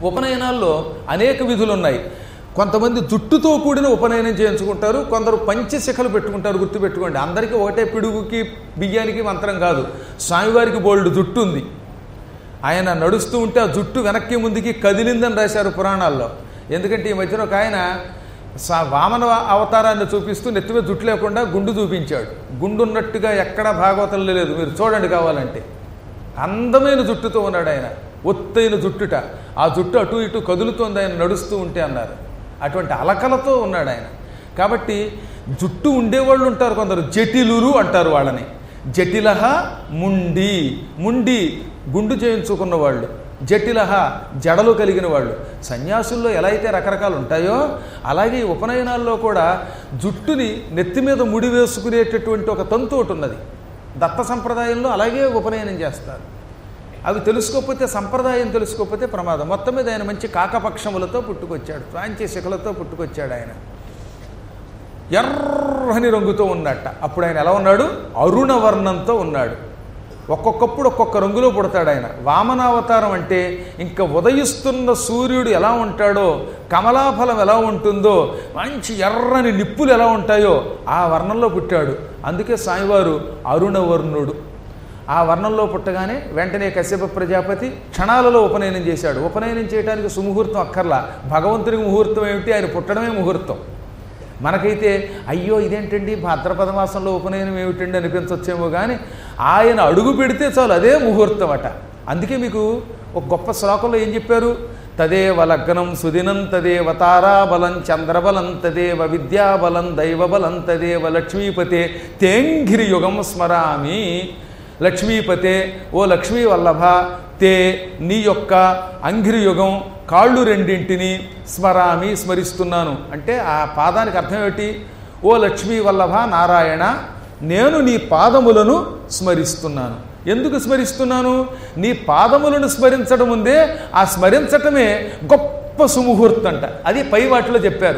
ఉపనయనాల్లో అనేక విధులు ఉన్నాయి. కొంతమంది జుట్టుతో కూడిన ఉపనయనం చేయించుకుంటారు, కొందరు పంచశిఖలు పెట్టుకుంటారు. గుర్తుపెట్టుకోండి, అందరికీ ఒకటే పిడుగుకి బియ్యానికి మంత్రం కాదు. స్వామివారికి బోల్డ్ జుట్టు ఉంది. ఆయన నడుస్తూ ఉంటే ఆ జుట్టు వెనక్కి ముందుకి కదిలిందని రాశారు పురాణాల్లో. ఎందుకంటే ఈ మధ్యన ఒక ఆయన వామన అవతారాన్ని చూపిస్తూ నెత్తిమీద జుట్టు లేకుండా గుండు చూపించాడు. గుండు ఉన్నట్టుగా ఎక్కడా భాగవతంలో లేదు, మీరు చూడండి కావాలంటే. అందమైన జుట్టుతో ఉన్నాడు ఆయన, ఒత్తైన జుట్టుట. ఆ జుట్టు అటు ఇటు కదులుతోంది ఆయన నడుస్తూ ఉంటే అన్నారు. అటువంటి అలకలతో ఉన్నాడు ఆయన. కాబట్టి జుట్టు ఉండేవాళ్ళు ఉంటారు, కొందరు జటిలురు అంటారు వాళ్ళని. జటిలహ ముండి, ముండి గుండు చేయించుకున్న వాళ్ళు, జటిలహ జడలు కలిగిన వాళ్ళు. సన్యాసుల్లో ఎలా అయితే రకరకాలు ఉంటాయో అలాగే ఈ ఉపనయనాల్లో కూడా జుట్టుని నెత్తి మీద ముడి వేసుకునేటటువంటి ఒక తంతు ఒకటి ఉన్నది. దత్త సంప్రదాయంలో అలాగే ఉపనయనం చేస్తారు. అవి తెలుసుకోకపోతే, సంప్రదాయం తెలుసుకోకపోతే ప్రమాదం. మొత్తం మీద ఆయన మంచి కాకపక్షములతో పుట్టుకొచ్చాడు, ఫ్రాంచి శిఖలతో పుట్టుకొచ్చాడు. ఆయన ఎర్రని రంగుతో ఉన్నట్ట. అప్పుడు ఆయన ఎలా ఉన్నాడు? అరుణవర్ణంతో ఉన్నాడు. ఒక్కొక్కప్పుడు ఒక్కొక్క రంగులో పుడతాడు ఆయన. వామనావతారం అంటే ఇంకా ఉదయిస్తున్న సూర్యుడు ఎలా ఉంటాడో, కమలాఫలం ఎలా ఉంటుందో, మంచి ఎర్రని నిప్పులు ఎలా ఉంటాయో ఆ వర్ణంలో పుట్టాడు. అందుకే స్వామివారు అరుణవర్ణుడు. ఆ వర్ణంలో పుట్టగానే వెంటనే కశ్యప ప్రజాపతి క్షణాలలో ఉపనయనం చేశాడు. ఉపనయనం చేయడానికి సుముహూర్తం అక్కర్లా. భగవంతునికి ముహూర్తం ఏమిటి? ఆయన పుట్టడమే ముహూర్తం. మనకైతే అయ్యో ఇదేంటండి భాద్రపద మాసంలో ఉపనయనం ఏమిటండి అనిపించవచ్చేమో, కానీ ఆయన అడుగు పెడితే చాలు అదే ముహూర్తం అట. అందుకే మీకు ఒక గొప్ప శ్లోకంలో ఏం చెప్పారు? తదేవ లగ్నం సుదినం తదేవ తారాబలం చంద్రబలం తదేవ విద్యాబలం దైవబలం తదేవ లక్ష్మీపతే తేంఘిరి యుగం స్మరామి. లక్ష్మీపతే, ఓ లక్ష్మీ వల్లభ, తే నీ యొక్క అంఘ్రియుగం కాళ్ళు రెండింటిని స్మరామి స్మరిస్తున్నాను. అంటే ఆ పాదానికి అర్థం ఏమిటి? ఓ లక్ష్మీ వల్లభ నారాయణ, నేను నీ పాదములను స్మరిస్తున్నాను. ఎందుకు స్మరిస్తున్నాను? నీ పాదములను స్మరించడం ముందే ఆ స్మరించటమే గొప్ప సుముహూర్తంట. అది పై వాటిలో చెప్పారు.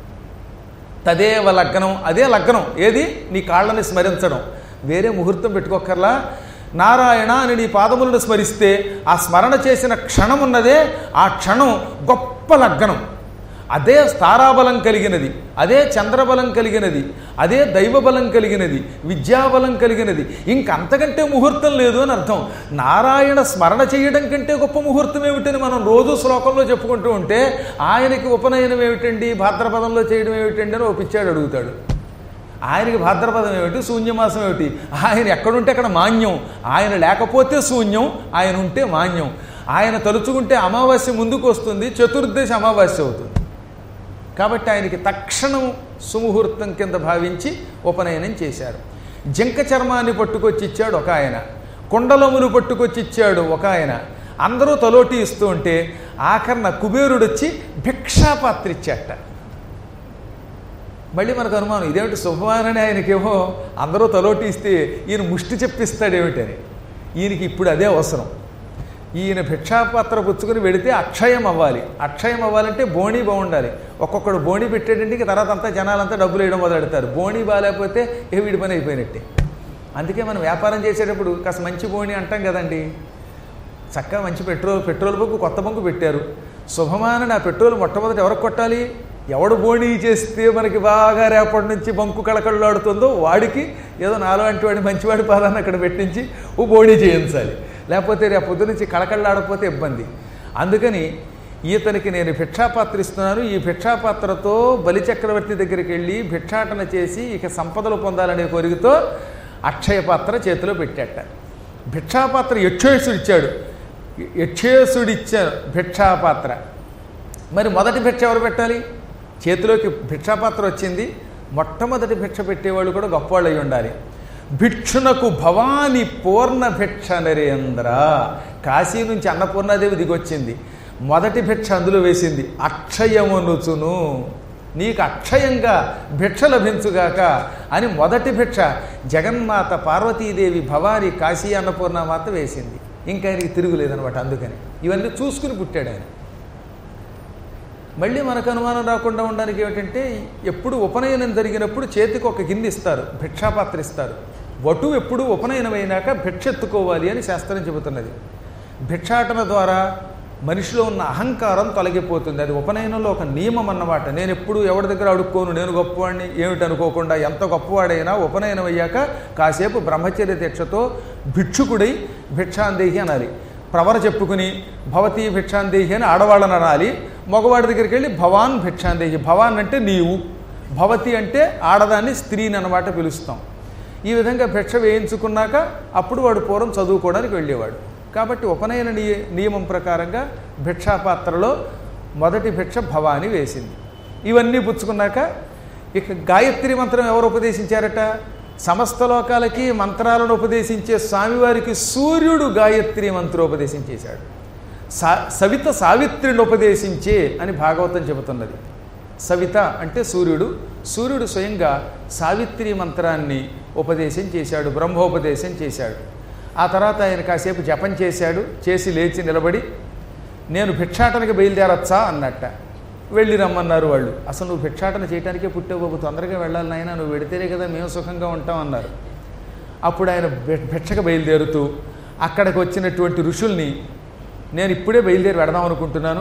తదేవ లగ్నం, అదే లగ్నం. ఏది? నీ కాళ్ళని స్మరించడం. వేరే ముహూర్తం పెట్టుకోకర్లా. నారాయణ అని నీ పాదములను స్మరిస్తే ఆ స్మరణ చేసిన క్షణం ఉన్నదే, ఆ క్షణం గొప్ప లగ్నం. అదే తారాబలం కలిగినది, అదే చంద్రబలం కలిగినది, అదే దైవబలం కలిగినది, విద్యాబలం కలిగినది. ఇంకంతకంటే ముహూర్తం లేదు అని అర్థం. నారాయణ స్మరణ చేయడం కంటే గొప్ప ముహూర్తం ఏమిటని మనం రోజు శ్లోకంలో చెప్పుకుంటూ ఉంటే, ఆయనకి ఉపనయనం ఏమిటండి, భాద్రపదంలో చేయడం ఏమిటండి అని ఒప్పించాడు అడుగుతాడు. ఆయనకి భాద్రపదం ఏమిటి, శూన్యమాసం ఏమిటి? ఆయన ఎక్కడుంటే అక్కడ మాన్యం. ఆయన లేకపోతే శూన్యం, ఆయన ఉంటే మాన్యం. ఆయన తలుచుకుంటే అమావాస్య ముందుకు వస్తుంది, చతుర్దశి అమావాస్య అవుతుంది. కాబట్టి ఆయనకి తక్షణం సుముహూర్తం కింద భావించి ఉపనయనం చేశారు. జింక చర్మాన్ని పట్టుకొచ్చి ఇచ్చాడు ఒక ఆయన, కుండలములు పట్టుకొచ్చి ఇచ్చాడు ఒక ఆయన. అందరూ తలోటి ఇస్తూ ఉంటే ఆఖరణ కుబేరుడు వచ్చి భిక్షాపాత్ర ఇచ్చాట. మళ్ళీ మనకు అనుమానం, ఇదేమిటి శుభమానని ఆయనకేమో అందరూ తలోటి ఇస్తే ఈయన ముష్టి చెప్పిస్తాడేమిటని. ఈయనకి ఇప్పుడు అదే అవసరం. ఈయన భిక్షాపాత్ర పుచ్చుకొని వెడితే అక్షయం అవ్వాలి. అక్షయం అవ్వాలంటే బోణీ బాగుండాలి. ఒక్కొక్కడు బోణీ పెట్టేటంటే తర్వాత అంతా జనాలంతా డబ్బులు వేయడం మొదలెడతారు. బోణీ బాగాలేకపోతే వీడి పని అయిపోయినట్టే. అందుకే మనం వ్యాపారం చేసేటప్పుడు కాస్త మంచి బోణీ అంటాం కదండి. చక్కగా మంచి పెట్రోల్ బంకు కొత్త బంకు పెట్టారు. శుభమానని ఆ పెట్రోల్ మొట్టమొదటి ఎవరికి కొట్టాలి? ఎవడు బోణీ చేస్తే మనకి బాగా రేపటి నుంచి బంకు కళకళలాడుతుందో వాడికి ఏదో నాలాంటి వాడి మంచివాడి పాదాన్ని అక్కడ పెట్టించి ఓ బోణీ చేయించాలి. లేకపోతే రేపు పొద్దు నుంచి కళకళలాడకపోతే ఇబ్బంది. అందుకని ఈతనికి నేను భిక్షాపాత్ర ఇస్తున్నాను, ఈ భిక్షాపాత్రతో బలిచక్రవర్తి దగ్గరికి వెళ్ళి భిక్షాటన చేసి ఇక సంపదలు పొందాలనే కోరికతో అక్షయ పాత్ర చేతిలో పెట్టాట. భిక్షాపాత్ర యక్షేసుడు ఇచ్చాడు. యక్షేసుడిచ్చారు భిక్షాపాత్ర. మరి మొదటి భిక్ష ఎవరు పెట్టాలి? చేతిలోకి భిక్షాపాత్ర వచ్చింది. మొట్టమొదటి భిక్ష పెట్టేవాళ్ళు కూడా గొప్పవాళ్ళు అయి ఉండాలి. భిక్షునకు భవాని పూర్ణ భిక్ష నరేంద్ర. కాశీ నుంచి అన్నపూర్ణాదేవి దిగొచ్చింది. మొదటి భిక్ష అందులో వేసింది, అక్షయమనుచును, నీకు అక్షయంగా భిక్ష లభించుగాక అని మొదటి భిక్ష జగన్మాత పార్వతీదేవి భవాని కాశీ అన్నపూర్ణమాత వేసింది. ఇంకా ఆయనకి తిరుగులేదనమాట. అందుకని ఇవన్నీ చూసుకుని పుట్టాడు ఆయన. మళ్ళీ మనకు అనుమానం రాకుండా ఉండడానికి ఏమిటంటే, ఎప్పుడు ఉపనయనం జరిగినప్పుడు చేతికి ఒక గిన్నె ఇస్తారు, భిక్షాపాత్ర ఇస్తారు. వటు ఎప్పుడు ఉపనయనం అయినాక భిక్ష ఎత్తుకోవాలి అని శాస్త్రం చెబుతున్నది. భిక్షాటన ద్వారా మనిషిలో ఉన్న అహంకారం తొలగిపోతుంది. అది ఉపనయనంలో ఒక నియమం అన్నమాట. నేను ఎప్పుడు ఎవరి దగ్గర అడుక్కోను, నేను గొప్పవాడిని ఏమిటి అనుకోకుండా, ఎంత గొప్పవాడైనా ఉపనయనం అయ్యాక కాసేపు బ్రహ్మచర్య దీక్షతో భిక్షుకుడై భిక్షాందేహి అనాలి. ప్రవర చెప్పుకుని భవతీ భిక్షాందేహి అని ఆడవాళ్ళని అనాలి. మగవాడి దగ్గరికి వెళ్ళి భవాన్ భిక్షాందేహి. భవాన్ అంటే నీవు, భవతి అంటే ఆడదాన్ని, స్త్రీని అన్నమాట పిలుస్తాం. ఈ విధంగా భిక్ష వేయించుకున్నాక అప్పుడు వాడు పూర్వం చదువుకోవడానికి వెళ్ళేవాడు. కాబట్టి ఉపనయన నియమం ప్రకారంగా భిక్షాపాత్రలో మొదటి భిక్ష భవాని వేసింది. ఇవన్నీ పుచ్చుకున్నాక ఇక గాయత్రి మంత్రం ఎవరు ఉపదేశించారట? సమస్త లోకాలకి మంత్రాలను ఉపదేశించే స్వామివారికి సూర్యుడు గాయత్రి మంత్రోపదేశం చేశాడు. సవిత సావిత్రిని ఉపదేశించే అని భాగవతం చెబుతున్నది. సవిత అంటే సూర్యుడు, సూర్యుడు స్వయంగా సావిత్రి మంత్రాన్ని ఉపదేశం చేశాడు, బ్రహ్మోపదేశం చేశాడు. ఆ తర్వాత ఆయన కాసేపు జపం చేశాడు. చేసి లేచి నిలబడి నేను భిక్షాటనకి బయలుదేరచ్చా అన్నట్ట. వెళ్ళి రమ్మన్నారు వాళ్ళు. అసలు నువ్వు భిక్షాటన చేయడానికే పుట్టావు బాబు, తొందరగా వెళ్ళాలి నాయన, నువ్వు వెడితేనే కదా మేము సుఖంగా ఉంటాం అన్నారు. అప్పుడు ఆయన భిక్షకు బయలుదేరుతూ అక్కడికి వచ్చినటువంటి ఋషుల్ని నేను ఇప్పుడే బయలుదేరి వెడదాం అనుకుంటున్నాను,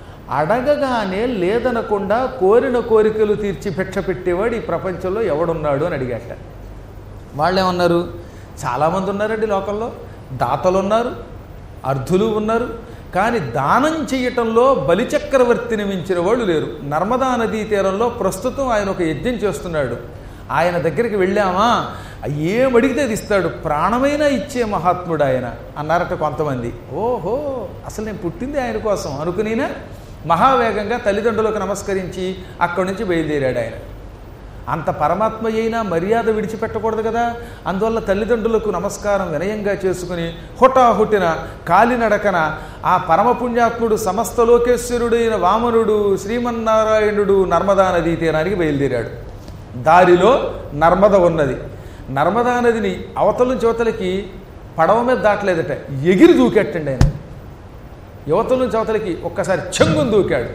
అడగగానే లేదనకుండా కోరిన కోరికలు తీర్చి భిక్ష పెట్టేవాడు ఈ ప్రపంచంలో ఎవడున్నాడు అని అడిగాట. వాళ్ళేమన్నారు? చాలామంది ఉన్నారండి లోకంలో, దాతలు ఉన్నారు, అర్ధులు ఉన్నారు, కానీ దానం చేయటంలో బలిచక్రవర్తిని మించిన వాళ్ళు లేరు. నర్మదా నదీ తీరంలో ప్రస్తుతం ఆయన ఒక యజ్ఞం చేస్తున్నాడు. ఆయన దగ్గరికి వెళ్ళామా ఏం అడిగితే అది ఇస్తాడు, ప్రాణమైనా ఇచ్చే మహాత్ముడు ఆయన అన్నారట కొంతమంది. ఓహో, అసలు నేను పుట్టింది ఆయన కోసం అనుకునినా మహావేగంగా తల్లిదండ్రులకు నమస్కరించి అక్కడి నుంచి బయలుదేరాడు ఆయన. అంత పరమాత్మ అయినా మర్యాద విడిచిపెట్టకూడదు కదా. అందువల్ల తల్లిదండ్రులకు నమస్కారం వినయంగా చేసుకుని హుటాహుటిన కాలినడకన ఆ పరమపుణ్యాత్ముడు సమస్త లోకేశ్వరుడైన వామనుడు శ్రీమన్నారాయణుడు నర్మదా నదీ తీరానికి బయలుదేరాడు. దారిలో నర్మద ఉన్నది. నర్మదా నదిని అవతల నుంచి అవతలకి పడవ మీద దాటలేదట, ఎగిరి దూకెట్టండి ఆయన. యువతల నుంచి అవతలకి ఒక్కసారి చెంగుని దూకాడు.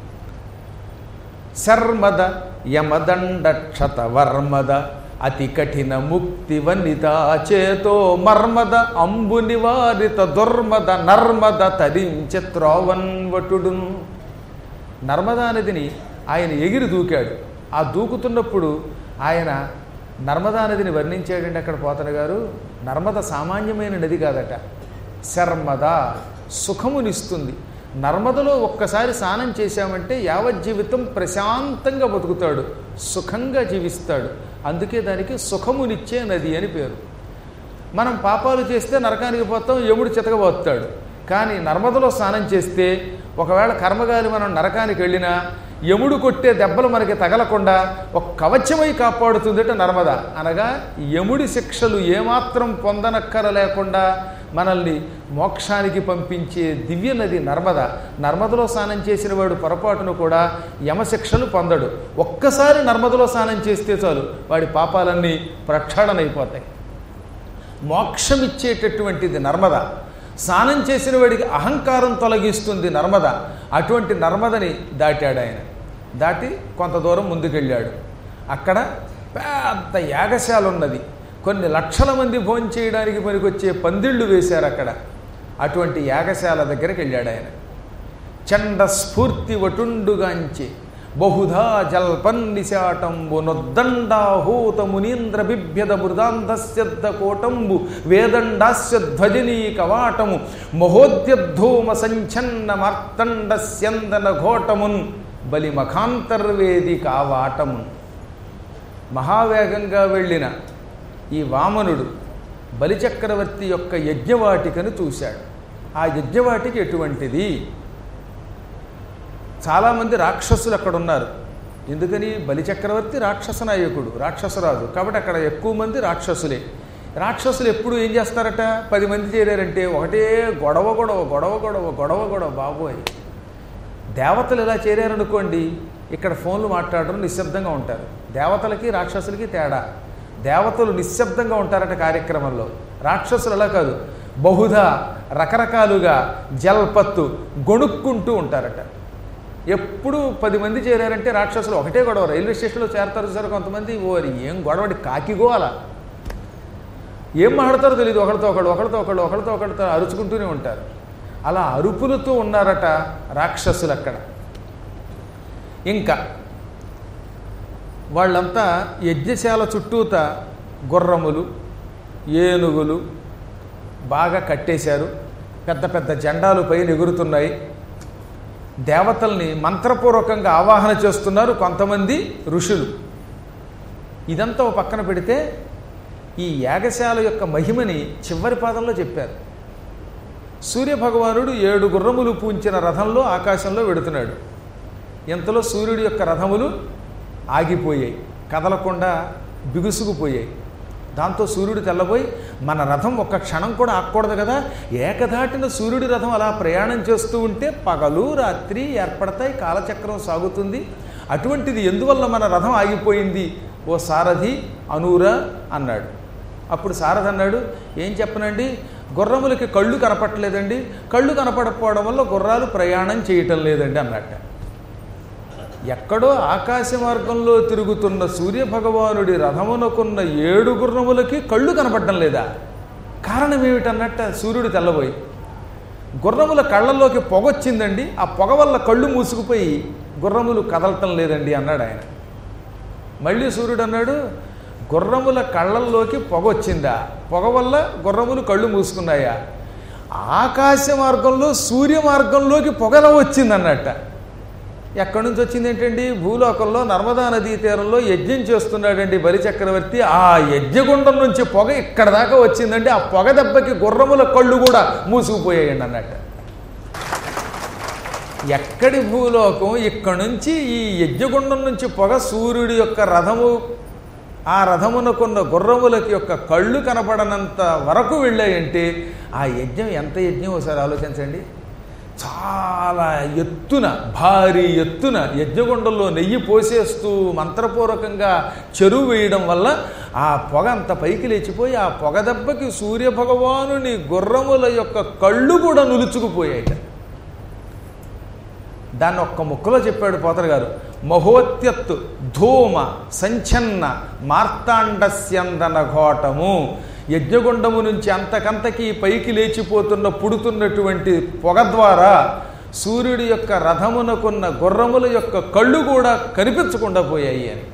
శర్మద యమదండక్షత వర్మద అతి కఠిన ముక్తి వనిత చేతో మర్మద అంబు నివారిత దుర్మద నర్మద తరించె త్రోవన్వటుడును. నర్మదా నదిని ఆయన ఎగిరి దూకాడు. ఆ దూకుతున్నప్పుడు ఆయన నర్మదా నదిని వర్ణించాడండి అక్కడ పోతన గారు. నర్మద సామాన్యమైన నది కాదట. శర్మద సుఖమునిస్తుంది. నర్మదలో ఒక్కసారి స్నానం చేశామంటే యావజ్జీవితం ప్రశాంతంగా బతుకుతాడు, సుఖంగా జీవిస్తాడు. అందుకే దానికి సుఖమునిచ్చే నది అని పేరు. మనం పాపాలు చేస్తే నరకానికి పోతాం, యముడు చితకబోతాడు. కానీ నర్మదలో స్నానం చేస్తే ఒకవేళ కర్మగాలి మనం నరకానికి వెళ్ళినా యముడు కొట్టే దెబ్బలు మనకి తగలకుండా ఒక కవచమై కాపాడుతుందట నర్మద. అనగా యముడి శిక్షలు ఏమాత్రం పొందనక్కర లేకుండా మనల్ని మోక్షానికి పంపించే దివ్య నది నర్మద. నర్మదలో స్నానం చేసిన వాడు పొరపాటును కూడా యమశిక్షలు పొందడు. ఒక్కసారి నర్మదలో స్నానం చేస్తే చాలు వాడి పాపాలన్నీ ప్రక్షాళనైపోతాయి. మోక్షమిచ్చేటటువంటిది నర్మద. స్నానం చేసిన వాడికి అహంకారం తొలగిస్తుంది నర్మద. అటువంటి నర్మదని దాటాడు ఆయన. దాటి కొంత దూరం ముందుకెళ్ళాడు. అక్కడ పెద్ద యాగశాల ఉన్నది. కొన్ని లక్షల మంది భోజనం చేయడానికి పనికొచ్చే పందిళ్ళు వేశారు అక్కడ. అటువంటి యాగశాల దగ్గరికి వెళ్ళాడు ఆయన. చండ స్ఫూర్తి వటుండుగాంచి బహుధా జల్పన్నిశాటంబు నొద్దండాహూత మునీంద్ర బిభ్యద మృదాంధస్యద్ద కోటంబు వేదండాస్య ధ్వజనీ కవాటము మహోద్యద్ధూమ సంఛన్న మార్తండ స్యందన ఘోటమున్ బలి మఖాంతర్వేది కావాటమున్. మహావేగంగా వెళ్ళిన ఈ వామనుడు బలిచక్రవర్తి యొక్క యజ్ఞవాటికను చూశాడు. ఆ యజ్ఞవాటికి ఎటువంటిది? చాలామంది రాక్షసులు అక్కడ ఉన్నారు. ఎందుకని? బలిచక్రవర్తి రాక్షస నాయకుడు, రాక్షసరాజు. కాబట్టి అక్కడ ఎక్కువ మంది రాక్షసులే. రాక్షసులు ఎప్పుడు ఏం చేస్తారట? 10 మంది చేరారంటే ఒకటే గొడవ గొడవ గొడవ గొడవ గొడవ గొడవ. బాబోయ్, దేవతలు ఇలా చేరారనుకోండి, ఇక్కడ ఫోన్లు మాట్లాడడం నిశ్శబ్దంగా ఉంటారు. దేవతలకి రాక్షసులకి తేడా. దేవతలు నిశ్శబ్దంగా ఉంటారట కార్యక్రమంలో. రాక్షసులు అలా కాదు, బహుధా రకరకాలుగా జల్పత్తు గొణుక్కుంటూ ఉంటారట. ఎప్పుడు 10 మంది చేరారంటే రాక్షసులు ఒకటే గొడవ. రైల్వే స్టేషన్లో చేరతారు సార్ కొంతమంది, ఓరి ఏం గొడవడి కాకిగో అలా ఏం మాట్లాడతారో తెలియదు. ఒకరితో ఒకళ్ళు అరుచుకుంటూనే ఉంటారు. అలా అరుపులతో ఉన్నారట రాక్షసులు అక్కడ. ఇంకా వాళ్ళంతా యజ్ఞశాల చుట్టూత గుర్రములు, ఏనుగులు బాగా కట్టేశారు. పెద్ద పెద్ద జెండాలు పైన ఎగురుతున్నాయి. దేవతల్ని మంత్రపూర్వకంగా ఆవాహన చేస్తున్నారు కొంతమంది ఋషులు. ఇదంతా ఓ పక్కన పెడితే ఈ యాగశాల యొక్క మహిమని చివరి పాదంలో చెప్పారు. సూర్యభగవానుడు 7 గుర్రములు పూంచిన రథంలో ఆకాశంలో వెడుతున్నాడు. ఇంతలో సూర్యుడి యొక్క రథములు ఆగిపోయాయి, కదలకుండా బిగుసుకుపోయాయి. దాంతో సూర్యుడు తెల్లబోయి, మన రథం ఒక్క క్షణం కూడా ఆగకూడదు కదా, ఏకధాటిన సూర్యుడి రథం అలా ప్రయాణం చేస్తూ ఉంటే పగలు రాత్రి ఏర్పడతాయి, కాలచక్రం సాగుతుంది. అటువంటిది ఎందువల్ల మన రథం ఆగిపోయింది ఓ సారథి అనూరా అన్నాడు. అప్పుడు సారథి అన్నాడు, ఏం చెప్పనండి, గుర్రములకి కళ్ళు కనపట్టలేదండి, కళ్ళు కనపడకపోవడం వల్ల గుర్రాలు ప్రయాణం చేయటం లేదండి అన్నట్ట. ఎక్కడో ఆకాశ మార్గంలో తిరుగుతున్న సూర్యభగవానుడి రథమునకున్న 7 గుర్రములకి కళ్ళు కనపడటం లేదా? కారణం ఏమిటన్నట్ట సూర్యుడు తెల్లబోయి, గుర్రముల కళ్ళల్లోకి పొగ వచ్చిందండి, ఆ పొగ వల్ల కళ్ళు మూసుకుపోయి గుర్రములు కదలటం లేదండి అన్నాడు ఆయన. మళ్ళీ సూర్యుడు అన్నాడు, గుర్రముల కళ్ళల్లోకి పొగ వచ్చిందా, పొగ వల్ల గుర్రములు కళ్ళు మూసుకున్నాయా? ఆకాశ మార్గంలో సూర్య మార్గంలోకి పొగలా వచ్చిందన్నట్ట. ఎక్కడి నుంచి వచ్చింది ఏంటండి? భూలోకంలో నర్మదా నదీ తీరంలో యజ్ఞం చేస్తున్నాడండి బలిచక్రవర్తి. ఆ యజ్ఞగుండం నుంచి పొగ ఇక్కడ దాకా వచ్చిందండి. ఆ పొగ దెబ్బకి గుర్రముల కళ్ళు కూడా మూసుకుపోయాయండి అన్నట్టు. ఎక్కడి భూలోకం? ఇక్కడి నుంచి ఈ యజ్ఞగుండం నుంచి పొగ సూర్యుడి యొక్క రథము, ఆ రథమునకున్న గుర్రములకి యొక్క కళ్ళు కనపడనంత వరకు వెళ్ళాయంటే ఆ యజ్ఞం ఎంత యజ్ఞం ఒకసారి ఆలోచించండి. చాలా ఎత్తున, భారీ ఎత్తున యజ్ఞగుండంలో నెయ్యి పోసేస్తూ మంత్రపూర్వకంగా చెరువు వేయడం వల్ల ఆ పొగ అంత పైకి లేచిపోయి ఆ పొగ దెబ్బకి సూర్యభగవానుని గుర్రముల యొక్క కళ్ళు కూడా నులుచుకుపోయాయి. దాన్ని ఒక్క ముక్కలో చెప్పాడు పోతన గారు. మహోత్యత్తు ధూమ సంచన్న మార్తాండస్యందన ఘోటము. యజ్ఞగుండము నుంచి అంతకంతకీ పైకి లేచిపోతున్న పుడుతున్నటువంటి పొగ ద్వారా సూర్యుడి యొక్క రథమునకున్న గుర్రముల యొక్క కళ్ళు కూడా కనిపించకుండా పోయాయి అని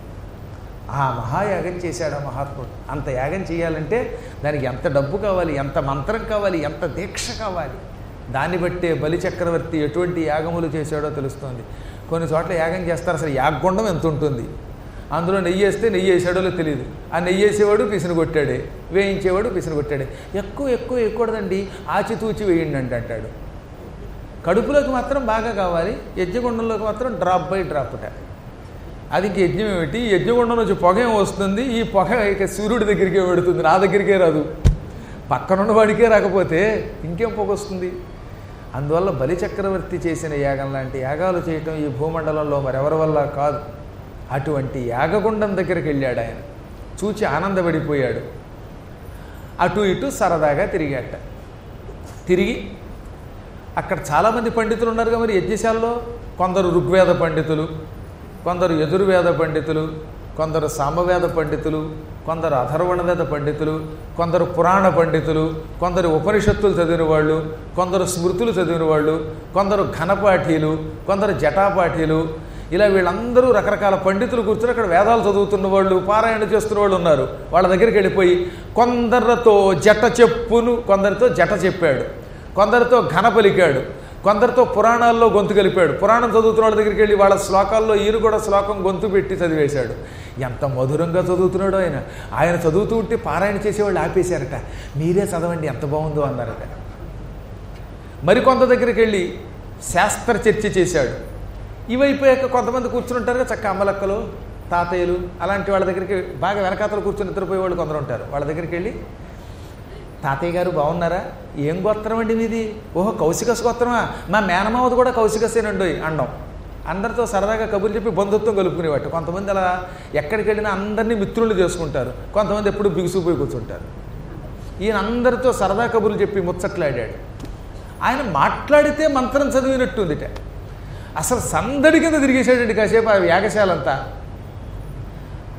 ఆ మహాయాగం చేశాడు ఆ మహాత్ముడు. అంత యాగం చేయాలంటే దానికి ఎంత డబ్బు కావాలి, ఎంత మంత్రం కావాలి, ఎంత దీక్ష కావాలి. దాన్ని బట్టే బలిచక్రవర్తి ఎటువంటి యాగములు చేశాడో తెలుస్తోంది. కొన్ని చోట్ల యాగం చేస్తారు, అసలు యాగగుండం ఎంత ఉంటుంది, అందులో నెయ్యి వేస్తే నెయ్యి వేసాడో తెలియదు. ఆ నెయ్యి వేసేవాడు పిసిని కొట్టాడే, వేయించేవాడు పిసిని కొట్టాడే. ఎక్కువ ఎక్కువ వేయకూడదండి, ఆచితూచి వేయండి అంటాడు. కడుపులోకి మాత్రం బాగా కావాలి, యజ్ఞగుండంలోకి మాత్రం డ్రాప్ బై డ్రాప్ట. అది ఇంక యజ్ఞం ఏమిటి? యజ్ఞగుండం నుంచి పొగ ఏం వస్తుంది, ఈ పొగ ఇక సూర్యుడి దగ్గరికే పెడుతుంది, నా దగ్గరికే రాదు. పక్కనున్న వాడికే రాకపోతే ఇంకేం పొగ వస్తుంది? అందువల్ల బలిచక్రవర్తి చేసిన యాగం లాంటి యాగాలు చేయటం ఈ భూమండలంలో మరెవరి వల్ల కాదు. అటువంటి యాగగుండం దగ్గరికి వెళ్ళాడు ఆయన. చూచి ఆనందపడిపోయాడు. అటు ఇటు సరదాగా తిరిగాట. తిరిగి అక్కడ చాలామంది పండితులు ఉన్నారుగా మరి యజ్ఞశాలలో. కొందరు ఋగ్వేద పండితులు, కొందరు యజుర్వేద పండితులు, కొందరు సామవేద పండితులు, కొందరు అథర్వణవేద పండితులు, కొందరు పురాణ పండితులు, కొందరు ఉపనిషత్తులు చదివిన వాళ్ళు, కొందరు స్మృతులు చదివిన వాళ్ళు, కొందరు ఘనపాఠీలు, కొందరు జటాపాఠీలు, ఇలా వీళ్ళందరూ రకరకాల పండితులు కూర్చొని అక్కడ వేదాలు చదువుతున్న వాళ్ళు, పారాయణ చేస్తున్న వాళ్ళు ఉన్నారు. వాళ్ళ దగ్గరికి వెళ్ళిపోయి కొందరితో జట చెప్పును, కొందరితో జట చెప్పాడు, కొందరితో ఘన పలికాడు, కొందరితో పురాణాల్లో గొంతు కలిపాడు. పురాణం చదువుతున్న వాళ్ళ దగ్గరికి వెళ్ళి వాళ్ళ శ్లోకాల్లో ఈయన కూడా శ్లోకం గొంతు పెట్టి చదివేశాడు. ఎంత మధురంగా చదువుతున్నాడో ఆయన. ఆయన చదువుతూ ఉంటే పారాయణ చేసేవాళ్ళు ఆపేశారట, మీరే చదవండి ఎంత బాగుందో అన్నారట. మరికొంత దగ్గరికి వెళ్ళి శాస్త్ర చర్చ చేశాడు. ఇవైపోయాక కొంతమంది కూర్చుని ఉంటారు చక్క అమ్మలక్కలు, తాతయ్యలు, అలాంటి వాళ్ళ దగ్గరికి బాగా వెనకాతలు కూర్చొని నిద్రపోయే వాళ్ళు కొందరు ఉంటారు. వాళ్ళ దగ్గరికి వెళ్ళి, తాతయ్య గారు బాగున్నారా? ఏం గోత్రం అండి మీది? ఓహో కౌశికస్ గోత్రమా? మా మేనమావది కూడా కౌశికసేనండి అండం. అందరితో సరదాగా కబుర్లు చెప్పి బంధుత్వం కలుపుకునేవాడు. కొంతమంది అలా ఎక్కడికి వెళ్ళినా అందరినీ మిత్రులు చేసుకుంటారు, కొంతమంది ఎప్పుడు బిగుసుకుపోయి కూర్చుంటారు. ఈయన అందరితో సరదా కబుర్లు చెప్పి ముచ్చట్లాడాడు. ఆయన మాట్లాడితే మంత్రం చదివినట్టుందిట. అసలు సందడి కింద తిరిగేసాడండి కాసేపు ఆ యాగశాలంతా.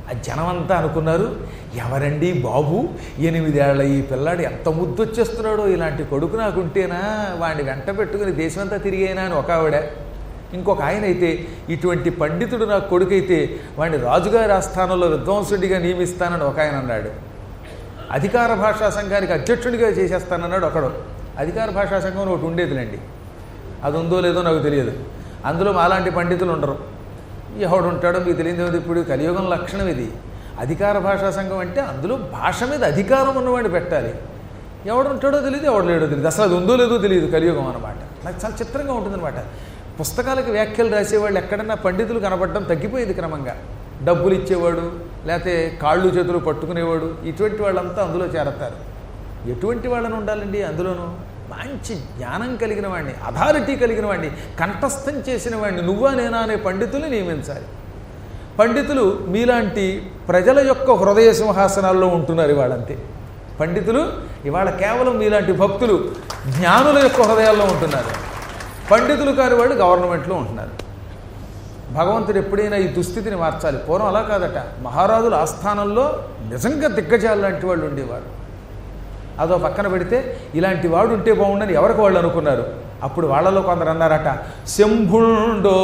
ఆ జనమంతా అనుకున్నారు, ఎవరండి బాబు, 8 ఏళ్ల ఈ పిల్లాడు ఎంత ముద్దొచ్చేస్తున్నాడో, ఇలాంటి కొడుకు నాకుంటేనా వాడిని వెంట పెట్టుకుని దేశమంతా తిరిగైనా అని ఒక ఆవిడ. ఇంకొక ఆయన అయితే, ఇటువంటి పండితుడు నాకు కొడుకైతే వాడిని రాజుగారి ఆస్థానంలో విద్వాంసుడిగా నియమిస్తానని ఒక ఆయన అన్నాడు. అధికార భాషా సంఘానికి అధ్యక్షుడిగా చేసేస్తానన్నాడు ఒకడు. అధికార భాషా సంఘం ఒకటి ఉండేదిలేండి, అది ఉందో లేదో నాకు తెలియదు. అందులో మాలాంటి పండితులు ఉండరు. ఎవడు ఉంటాడో మీకు తెలియదు. ఇప్పుడు కలియుగం లక్షణం ఇది. అధికార భాషా సంఘం అంటే అందులో భాష మీద అధికారం ఉన్నవాడిని పెట్టాలి. ఎవడు ఉంటాడో తెలియదు, ఎవడు లేడో తెలియదు, అసలు అది ఉందో లేదో తెలియదు. కలియుగం అన్నమాట. నాకు చాలా చిత్రంగా ఉంటుందన్నమాట. పుస్తకాలకు వ్యాఖ్యలు రాసేవాళ్ళు ఎక్కడన్నా పండితులు కనపడడం తగ్గిపోయేది క్రమంగా. డబ్బులు ఇచ్చేవాడు, లేకపోతే కాళ్ళు చేతులు పట్టుకునేవాడు, ఇటువంటి వాళ్ళంతా అందులో చేరతారు. ఎటువంటి వాళ్ళని ఉండాలండి అందులోనూ? మంచి జ్ఞానం కలిగిన వాడిని, అథారిటీ కలిగిన వాడిని, కంఠస్థం చేసిన వాడిని, నువ్వా నేనా అనే పండితుల్ని నియమించాలి. పండితులు మీలాంటి ప్రజల యొక్క హృదయ సింహాసనాల్లో ఉంటున్నారు ఇవాళంతే. పండితులు ఇవాళ కేవలం మీలాంటి భక్తులు, జ్ఞానుల యొక్క హృదయాల్లో ఉంటున్నారు. పండితులు కాని వాళ్ళు గవర్నమెంట్లో ఉంటున్నారు. భగవంతుడు ఎప్పుడైనా ఈ దుస్థితిని మార్చాలి. పూర్వం అలా కాదట. మహారాజుల ఆస్థానంలో నిజంగా దిగ్గజాలు లాంటి వాళ్ళు ఉండేవారు. అదో పక్కన పెడితే ఇలాంటి వాడు ఉంటే బాగుండని ఎవరికి వాళ్ళు అనుకున్నారు. అప్పుడు వాళ్ళలో కొందరు అన్నారట, శంభుండో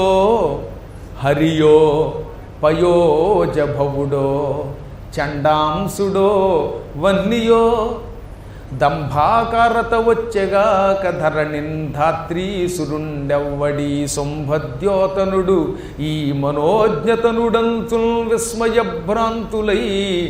హరియో పయోజభవుడో చండాంసుడో వన్నియో దంభాకారత వచ్చెగాక ధరణిన్ ధాత్రీసురుండెవ్వడి సొంభద్యోతనుడు ఈ మనోజ్ఞతనుడంతుల్ విస్మయభ్రాంతులై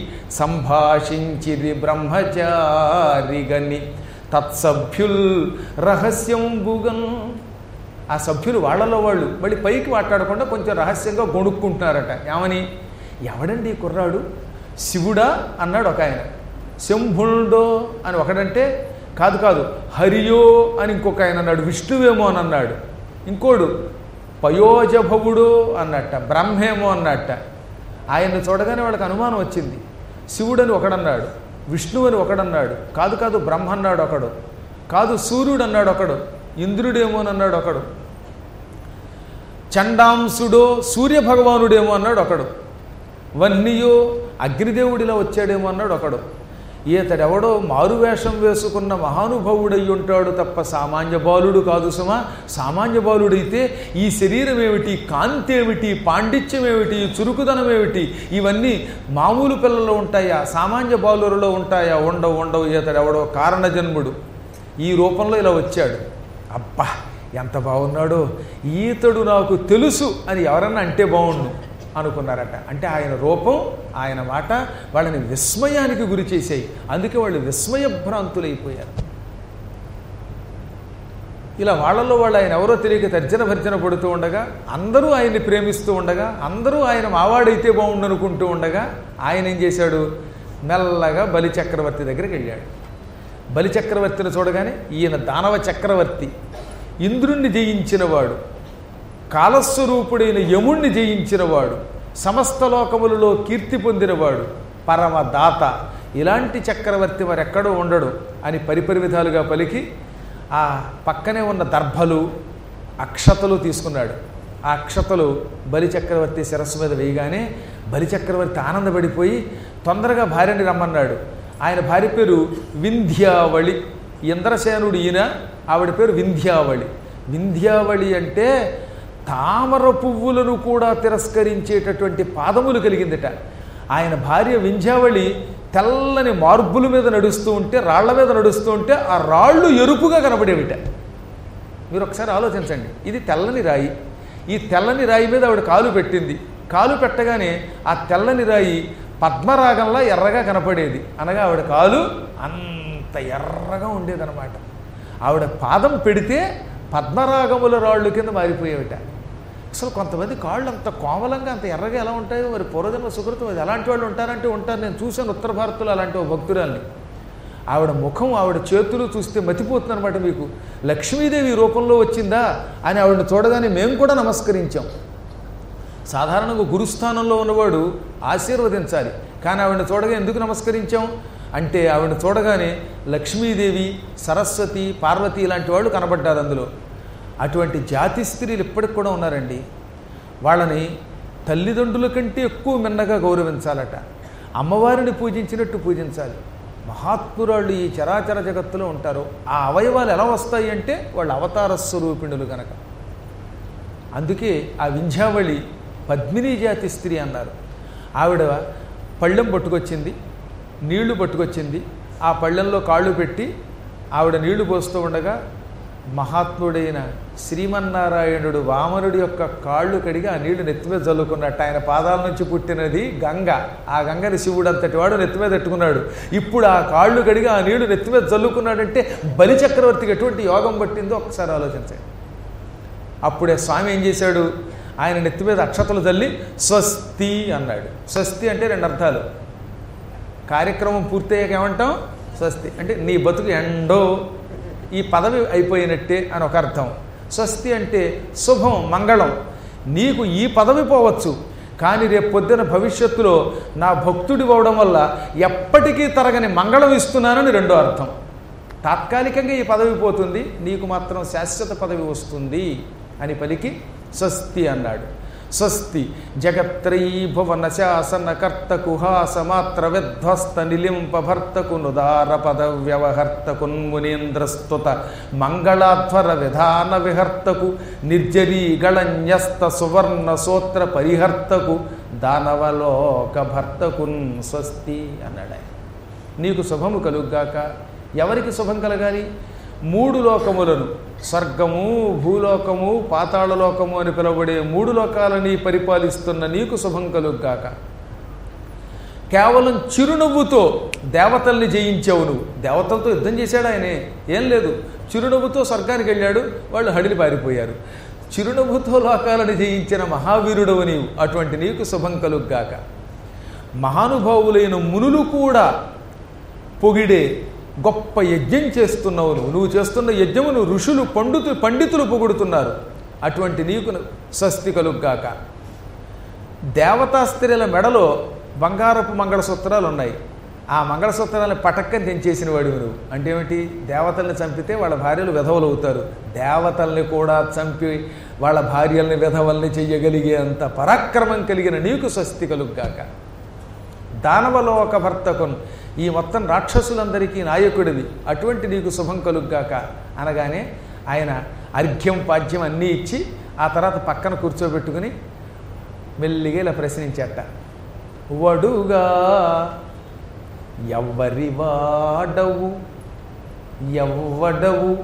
సంభాషించిరి బ్రహ్మచారిగని తత్సభ్యుల్ రహస్యంబుగన్. ఆ సభ్యులు వాళ్ళలో వాళ్ళు మళ్ళీ పైకి మాట్లాడకుండా కొంచెం రహస్యంగా గొణుక్కుంటున్నారట. ఏమని? ఎవడండి ఈ కుర్రాడు, శివుడా అన్నాడు ఒక ఆయన. శంభుండో అని ఒకడంటే, కాదు కాదు హరియో అని ఇంకొక ఆయన అన్నాడు. విష్ణువేమో అని అన్నాడు. ఇంకోడు పయోజభవుడు అన్నట్ట, బ్రహ్మేమో అన్నట్ట. ఆయన్ని చూడగానే వాళ్ళకి అనుమానం వచ్చింది. శివుడని ఒకడన్నాడు, విష్ణువని ఒకడన్నాడు, కాదు కాదు బ్రహ్మ అన్నాడు ఒకడు, కాదు సూర్యుడు అన్నాడు ఒకడు, ఇంద్రుడేమో అని అన్నాడు ఒకడు, చండాంసుడో సూర్యభగవానుడేమో అన్నాడు ఒకడు, వన్నియో అగ్నిదేవుడిలా వచ్చాడేమో అన్నాడు ఒకడు. ఈతడెవడో మారువేషం వేసుకున్న మహానుభావుడై ఉంటాడు తప్ప సామాన్య బాలుడు కాదు సుమా. సామాన్య బాలుడైతే ఈ శరీరం ఏమిటి, కాంతి ఏమిటి, పాండిత్యం ఏమిటి, చురుకుదనం ఏమిటి, ఇవన్నీ మామూలు పిల్లల్లో ఉంటాయా, సామాన్య బాలులలో ఉంటాయా? ఉండవు. ఈతడెవడో కారణజన్ముడు ఈ రూపంలో ఇలా వచ్చాడు. అబ్బా ఎంత బాగున్నాడో, ఈతడు నాకు తెలుసు అని ఎవరన్నా అంటే బాగుండు అనుకున్నారట. అంటే ఆయన రూపం, ఆయన మాట వాళ్ళని విస్మయానికి గురి చేశాయి. అందుకే వాళ్ళు విస్మయభ్రాంతులైపోయారు. ఇలా వాళ్ళలో వాళ్ళు ఆయన ఎవరో తెలియక తర్జన భర్జన పడుతూ ఉండగా, అందరూ ఆయన్ని ప్రేమిస్తూ ఉండగా, అందరూ ఆయన మావాడైతే బాగుండు అనుకుంటూ ఉండగా, ఆయన ఏం చేశాడు? మెల్లగా బలిచక్రవర్తి దగ్గరికి వెళ్ళాడు. బలిచక్రవర్తిని చూడగానే, ఈయన దానవ చక్రవర్తి, ఇంద్రుణ్ణి జయించినవాడు, కాలస్వరూపుడైన యముణ్ణి జయించినవాడు, సమస్త లోకములలో కీర్తి పొందినవాడు, పరమదాత, ఇలాంటి చక్రవర్తి మరెక్కడో ఉండడు అని పరిపరి విధాలుగా పలికి ఆ పక్కనే ఉన్న దర్భలు అక్షతలు తీసుకున్నాడు. ఆ అక్షతలు బలిచక్రవర్తి శిరస్సు మీద వేయగానే బలిచక్రవర్తి ఆనందపడిపోయి తొందరగా భార్యని రమ్మన్నాడు. ఆయన భార్య పేరు వింధ్యావళి. ఇంద్రసేనుడు ఈయన, ఆవిడ పేరు వింధ్యావళి. వింధ్యావళి అంటే తామర పువ్వులను కూడా తిరస్కరించేటటువంటి పాదములు కలిగిందట. ఆయన భార్య వింధ్యావళి తెల్లని మార్బుల మీద నడుస్తూ ఉంటే, రాళ్ల మీద నడుస్తూ ఉంటే ఆ రాళ్ళు ఎరుపుగా కనబడేవిట. మీరు ఒకసారి ఆలోచించండి. ఇది తెల్లని రాయి. ఈ తెల్లని రాయి మీద ఆవిడ కాలు పెట్టింది. కాలు పెట్టగానే ఆ తెల్లని రాయి పద్మరాగంలా ఎర్రగా కనపడేది. అనగా ఆవిడ కాలు అంత ఎర్రగా ఉండేదన్నమాట. ఆవిడ పాదం పెడితే పద్మరాగముల రాళ్ళు కింద మారిపోయేవిట. అసలు కొంతమంది కాళ్ళు అంత కోమలంగా అంత ఎర్రగా ఎలా ఉంటాయో మరి పూర్వజన్మ సుకృతం. అది అలాంటి వాళ్ళు ఉంటారంటే ఉంటారు. నేను చూశాను ఉత్తర భారత్లో అలాంటి ఓ భక్తురాల్ని. ఆవిడ ముఖం, ఆవిడ చేతులు చూస్తే మతిపోతుంది అనమాట. మీకు లక్ష్మీదేవి రూపంలో వచ్చిందా అని ఆవిడని చూడగానే మేము కూడా నమస్కరించాం. సాధారణంగా గురుస్థానంలో ఉన్నవాడు ఆశీర్వదించాలి, కానీ ఆవిడని చూడగా ఎందుకు నమస్కరించాం అంటే ఆవిడని చూడగానే లక్ష్మీదేవి, సరస్వతి, పార్వతి ఇలాంటి వాళ్ళు కనబడ్డారు అందులో. అటువంటి జాతి స్త్రీలు ఇప్పటికి కూడా ఉన్నారండి. వాళ్ళని తల్లిదండ్రుల కంటే ఎక్కువ మిన్నగా గౌరవించాలట. అమ్మవారిని పూజించినట్టు పూజించాలి. మహాత్మురాళ్ళు ఈ చరాచర జగత్తులో ఉంటారు. ఆ అవయవాలు ఎలా వస్తాయి అంటే వాళ్ళు అవతార స్వరూపిణులు గనక. అందుకే ఆ వింధ్యావళి పద్మినీ జాతి స్త్రీ అన్నారు. ఆవిడ పళ్ళెం పట్టుకొచ్చింది, నీళ్లు పట్టుకొచ్చింది. ఆ పళ్ళెంలో కాళ్ళు పెట్టి ఆవిడ నీళ్లు పోస్తూ ఉండగా మహాత్ముడైన శ్రీమన్నారాయణుడు వామనుడి యొక్క కాళ్ళు కడిగి ఆ నీళ్లు నెత్తిమీద చల్లుకున్నట్టు. ఆయన పాదాల నుంచి పుట్టినది గంగ. ఆ గంగని శివుడు అంతటి వాడు నెత్తిమీద పెట్టుకున్నాడు. ఇప్పుడు ఆ కాళ్ళు కడిగి ఆ నీళ్లు నెత్తిమీద చల్లుకున్నాడంటే బలిచక్రవర్తికి ఎటువంటి యోగం పట్టిందో ఒక్కసారి ఆలోచించండి. అప్పుడే స్వామి ఏం చేశాడు, ఆయన నెత్తి మీద అక్షతలు చల్లి స్వస్తి అన్నాడు. స్వస్తి అంటే రెండు అర్థాలు. కార్యక్రమం పూర్తయ్యాక ఏమంటాం? స్వస్తి అంటే నీ బతుకు ఎండో, ఈ పదవి అయిపోయినట్టే అని ఒక అర్థం. స్వస్తి అంటే శుభం, మంగళం. నీకు ఈ పదవి పోవచ్చు, కానీ రేపు పొద్దున భవిష్యత్తులో నా భక్తుడి అవడం వల్ల ఎప్పటికీ తరగని మంగళం ఇస్తున్నానని రెండో అర్థం. తాత్కాలికంగా ఈ పదవి పోతుంది, నీకు మాత్రం శాశ్వత పదవి వస్తుంది అని పలికి స్వస్తి అన్నాడు. స్వస్తి జగత్రైభువన శాసన కర్తకు హాసమాత్ర విధ్వస్త నిలింప భర్తకు నుదార పద వ్యవహర్తకు మునీంద్రస్తుత మంగళాధ్వర విధాన విహర్తకు నిర్జరీ గళన్యస్త సువర్ణ సూత్ర పరిహర్తకు దానవలోక భర్తకున్ స్వస్తి అన్నాడు ఆయన. నీకు శుభము కలుగ్గాక. ఎవరికి శుభం కలగాలి? మూడు లోకములను, స్వర్గము, భూలోకము, పాతాళలోకము అని పిలువబడే మూడు లోకాలని పరిపాలిస్తున్న నీకు శుభం కలుగ్గాక. కేవలం చిరునవ్వుతో దేవతల్ని జయించావు నువ్వు. దేవతలతో యుద్ధం చేశాడు ఆయనే, ఏం లేదు. చిరునవ్వుతో స్వర్గానికి వెళ్ళాడు, వాళ్ళు హడిలి పారిపోయారు. చిరునవ్వుతో లోకాలను జయించిన మహావీరుడవు నీవు. అటువంటి నీకు శుభం కలుగ్గాక. మహానుభావులైన మునులు కూడా పొగిడే గొప్ప యజ్ఞం చేస్తున్నావు నువ్వు చేస్తున్న యజ్ఞమును ఋషులు పండితులు పొగుడుతున్నారు. అటువంటి నీకు స్వస్తి కలుగ్గాక. దేవతా స్త్రీల మెడలో బంగారపు మంగళసూత్రాలు ఉన్నాయి. ఆ మంగళసూత్రాలను పటక్కని తెంచేసిన వాడివి నువ్వు. అంటే ఏమిటి? దేవతల్ని చంపితే వాళ్ళ భార్యలు విధవలు అవుతారు. దేవతల్ని కూడా చంపి వాళ్ళ భార్యల్ని విధవల్ని చెయ్యగలిగే అంత పరాక్రమం కలిగిన నీకు స్వస్తి కలుగ్గాక. దానవలోక భర్తకున్, ఈ మొత్తం రాక్షసులందరికీ నాయకుడివి. అటువంటి నీకు శుభం కలుగ్గాక అనగానే ఆయన అర్ఘ్యం పాద్యం అన్నీ ఇచ్చి ఆ తర్వాత పక్కన కూర్చోబెట్టుకుని మెల్లిగా ఇలా ప్రశ్నించేట. వడుగా ఎవ్వరి వాడవు ఎవ్వడవు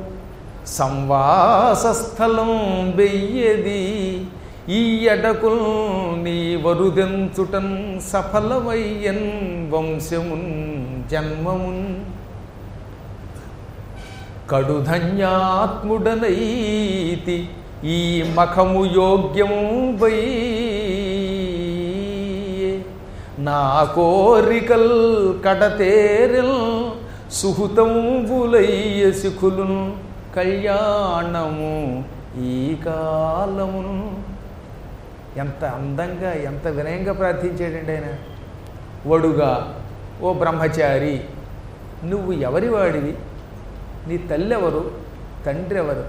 సంవాసస్థలం వెయ్యది ఈ ఎడకుల్ నీ వరుదెంచుటన్ సఫలమయ్యన్ వంశమున్ జన్మమున్ కడుధన్యాత్ముడనైతి ఈ మఖము యోగ్యము వై నా కోరికల్ కడతేరెల్ సుహృతంబులయ్య శిఖులున్ కళ్యాణము ఈ కాలమును. ఎంత అందంగా ఎంత వినయంగా ప్రార్థించాడండి ఆయన. వడుగా, ఓ బ్రహ్మచారి, నువ్వు ఎవరి వాడివి? నీ తల్లి ఎవరు? తండ్రి ఎవరు?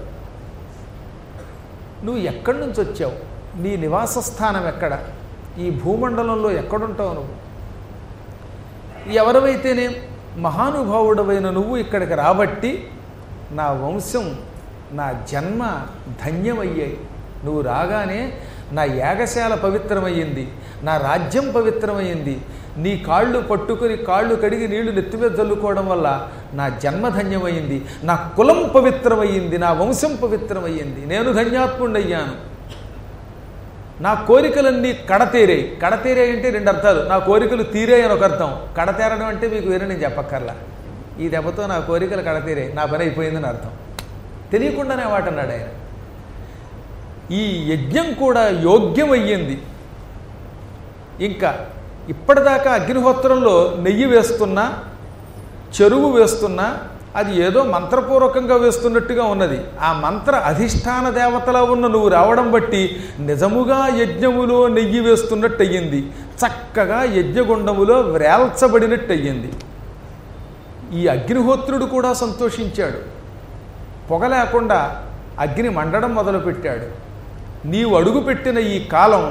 నువ్వు ఎక్కడి నుంచి వచ్చావు? నీ నివాస స్థానం ఎక్కడ? ఈ భూమండలంలో ఎక్కడుంటావు నువ్వు? ఎవరివైతేనే మహానుభావుడవైన నువ్వు ఇక్కడికి రాబట్టి నా వంశం, నా జన్మ ధన్యమయ్యాయి. నువ్వు రాగానే నా యాగశాల పవిత్రమయ్యింది, నా రాజ్యం పవిత్రమయ్యింది. నీ కాళ్ళు పట్టుకుని కాళ్ళు కడిగి నీళ్లు నెత్తిమీద చల్లుకోవడం వల్ల నా జన్మ ధన్యమయ్యింది, నా కులం పవిత్రమయ్యింది, నా వంశం పవిత్రమయ్యింది, నేను ధన్యాత్ముడయ్యాను. నా కోరికలన్నీ కడతీరాయి. కడతీరాయి అంటే రెండు అర్థాలు. నా కోరికలు తీరాయి అని ఒక అర్థం. కడతేరడం అంటే మీకు వేరే నేను చెప్పక్కర్లా. ఈ దెబ్బతో నా కోరికలు కడతీరాయి, నా పని అయిపోయిందని అర్థం. తెలియకుండానే వాటన్నాడు ఆయన. ఈ యజ్ఞం కూడా యోగ్యమయ్యింది. ఇంకా ఇప్పటిదాకా అగ్నిహోత్రంలో నెయ్యి వేస్తున్నా, చెరువు వేస్తున్నా అది ఏదో మంత్రపూర్వకంగా వేస్తున్నట్టుగా ఉన్నది. ఆ మంత్ర అధిష్టాన దేవతలా ఉన్న నువ్వు రావడం బట్టి నిజముగా యజ్ఞములో నెయ్యి వేస్తున్నట్టు అయ్యింది. చక్కగా యజ్ఞగుండములో వ్రేల్చబడినట్టు అయ్యింది. ఈ అగ్నిహోత్రుడు కూడా సంతోషించాడు. పొగ లేకుండా అగ్ని మండడం మొదలుపెట్టాడు. నీవు అడుగుపెట్టిన ఈ కాలం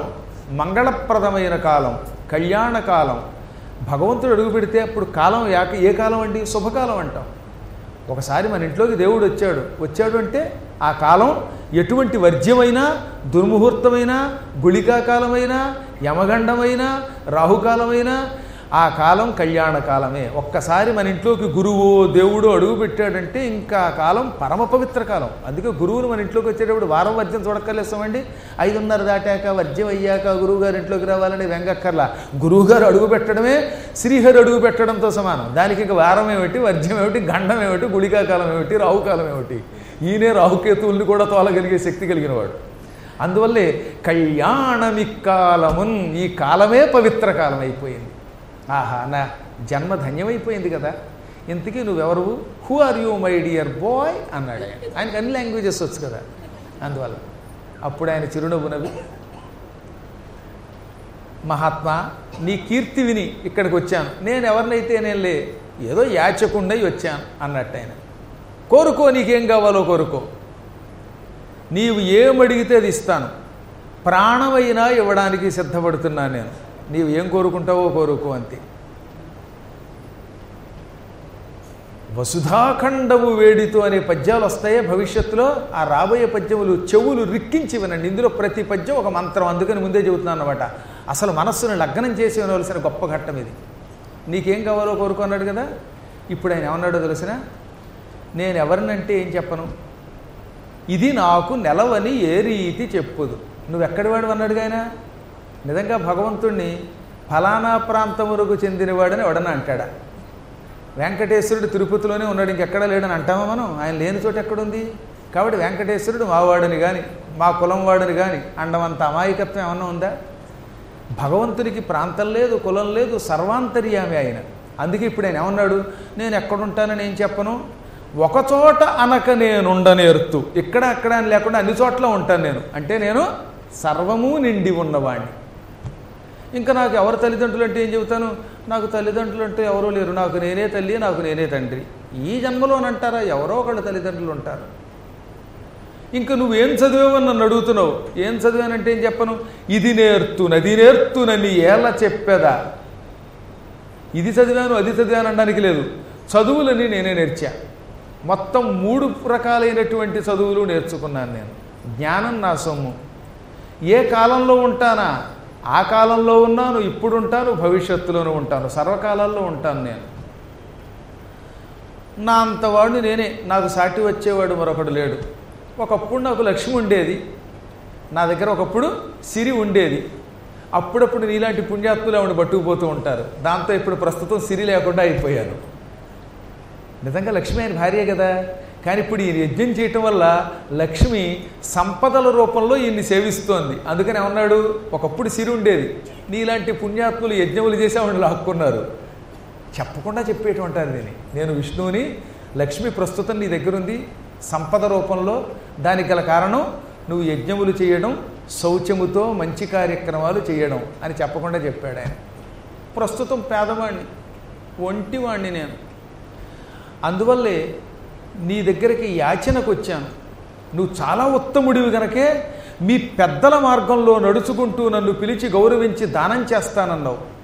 మంగళప్రదమైన కాలం, కళ్యాణకాలం. భగవంతుడు అడుగు పెడితే అప్పుడు కాలం ఏ కాలం అండి? శుభకాలం అంటాం. ఒకసారి మన ఇంట్లోకి దేవుడు వచ్చాడు అంటే ఆ కాలం ఎటువంటి వర్జ్యమైనా, దుర్ముహూర్తమైనా, గుళికాకాలమైనా, యమగండమైనా, రాహుకాలమైనా ఆ కాలం కళ్యాణకాలమే. ఒక్కసారి మన ఇంట్లోకి గురువు దేవుడు అడుగు పెట్టాడంటే ఇంకా ఆ కాలం పరమ పవిత్ర కాలం. అందుకే గురువులు మన ఇంట్లోకి వచ్చేటప్పుడు వారం వర్జ్యం చూడక్కర్లేస్తామండి. 5:30 దాటాక వర్జ్యం అయ్యాక గురువుగారు ఇంట్లోకి రావాలని వెంగక్కర్లా. గురువుగారు అడుగు పెట్టడమే శ్రీహరి అడుగు పెట్టడంతో సమానం. దానికి ఇంకా వారం ఏమిటి, వర్జ్యం ఏమిటి, గండం ఏమిటి, గుళికాకాలం ఏమిటి, రాహుకాలం ఏమిటి? ఈయనే రాహుకేతువుల్ని కూడా తోలగలిగే శక్తి కలిగిన వాడు. అందువల్లే కళ్యాణమిక్కాలమున్, ఈ కాలమే పవిత్ర కాలం అయిపోయింది. ఆహా, నా జన్మ ధన్యమైపోయింది కదా. ఇంతకీ నువ్వెవరు? Who are you my dear boy అన్నాడు ఆయన. ఆయనకు అన్ని లాంగ్వేజెస్ వచ్చు కదా. అందువల్ల అప్పుడు ఆయన చిరునవ్వు నవ్వి, మహాత్మా, నీ కీర్తి విని ఇక్కడికి వచ్చాను. నేను ఎవరినైతే నేనులే, ఏదో యాచకుండై వచ్చాను అన్నట్టు ఆయన. కోరుకో, నీకేం కావాలో కోరుకో, నీవు ఏమడిగితే అది ఇస్తాను. ప్రాణమైనా ఇవ్వడానికి సిద్ధపడుతున్నాను నేను. నీవు ఏం కోరుకుంటావో కోరుకో అంతే. వసుధాఖండము వేడితో అనే పద్యాలు వస్తాయే భవిష్యత్తులో. ఆ రాబోయే పద్యములు చెవులు రిక్కించి వినండి. ఇందులో ప్రతి పద్యం ఒక మంత్రం. అందుకని ముందే చెబుతున్నాను అన్నమాట. అసలు మనస్సును లగ్నం చేసి వినవలసిన గొప్ప ఘట్టం ఇది. నీకేం కావాలో కోరుకో అన్నాడు కదా. ఇప్పుడు ఆయన ఏమన్నాడో తెలిసిన, నేను ఎవరినంటే ఏం చెప్పను, ఇది నాకు నెలవని ఏ రీతి చెప్పుదు. నువ్వెక్కడి వాడు అన్నాడుగా ఆయన. నిజంగా భగవంతుణ్ణి ఫలానా ప్రాంతం వరకు చెందినవాడని ఎవడన్నా అంటాడా? వెంకటేశ్వరుడు తిరుపతిలోనే ఉన్నాడు, ఇంకెక్కడా లేడని అంటామా మనం? ఆయన లేని చోట ఎక్కడుంది? కాబట్టి వెంకటేశ్వరుడు మావాడని కానీ మా కులం వాడని కానీ అండమంత అమాయకత్వం ఏమన్నా ఉందా? భగవంతునికి ప్రాంతం లేదు, కులం లేదు, సర్వాంతర్యామి ఆయన. అందుకే ఇప్పుడు ఆయన ఏమన్నాడు, నేను ఎక్కడుంటానని ఏం చెప్పను, ఒకచోట అనక నేనుండనేర్తు. ఇక్కడ అక్కడ అని లేకుండా అన్ని చోట్ల ఉంటాను నేను. అంటే నేను సర్వము నిండి ఉన్నవాణ్ణి. ఇంకా నాకు ఎవరు తల్లిదండ్రులు అంటే ఏం చెబుతాను? నాకు తల్లిదండ్రులు అంటే ఎవరూ లేరు, నాకు నేనే తల్లి, నాకు నేనే తండ్రి. ఈ జన్మలోనంటారా? ఎవరో ఒకళ్ళు తల్లిదండ్రులు ఉంటారు. ఇంకా నువ్వేం చదివావని నన్ను అడుగుతున్నావు. ఏం చదివానంటే ఏం చెప్పను, ఇది నేర్తునని ఎలా చెప్పేదా? ఇది చదివాను అది చదివాను అనడానికి లేదు. చదువులని నేనే నేర్చా. మొత్తం 3 రకాలైనటువంటి చదువులు నేర్చుకున్నాను నేను. జ్ఞానం నా సొమ్ము. ఏ కాలంలో ఉంటానా ఆ కాలంలో ఉన్నాను, ఇప్పుడు ఉంటాను, భవిష్యత్తులోనూ ఉంటాను, సర్వకాలాల్లో ఉంటాను నేను. నా అంతవాడిని నేనే, నాకు సాటి వచ్చేవాడు మరొకడు లేడు. ఒకప్పుడు నాకు లక్ష్మి ఉండేది, నా దగ్గర ఒకప్పుడు సిరి ఉండేది. అప్పుడప్పుడు నీలాంటి పుణ్యాత్ములు ఆవిడ పట్టుకుపోతూ ఉంటారు. దాంతో ఇప్పుడు ప్రస్తుతం సిరి లేకుండా అయిపోయాను. నిజంగా లక్ష్మి ఆయన భార్యే కదా. కానీ ఇప్పుడు ఈయన యజ్ఞం చేయటం వల్ల లక్ష్మి సంపదల రూపంలో ఈయన్ని సేవిస్తోంది. అందుకని ఏమన్నాడు, ఒకప్పుడు సిరి ఉండేది, నీలాంటి పుణ్యాత్ములు యజ్ఞములు చేసి ఆవిడ లాక్కున్నారు. చెప్పకుండా చెప్పేటువంటారు దీన్ని. నేను విష్ణువుని, లక్ష్మి ప్రస్తుతం నీ దగ్గర ఉంది సంపద రూపంలో. దానికి గల కారణం నువ్వు యజ్ఞములు చేయడం, శౌచముతో మంచి కార్యక్రమాలు చేయడం అని చెప్పకుండా చెప్పాడు ఆయన. ప్రస్తుతం పేదవాణ్ణి, ఒంటివాణ్ణి నేను. అందువల్లే నీ దగ్గరికి యాచనకు వచ్చాను. నువ్వు చాలా ఉత్తముడివి గనకే మీ పెద్దల మార్గంలో నడుచుకుంటూ నన్ను పిలిచి గౌరవించి దానం చేస్తానన్నావు.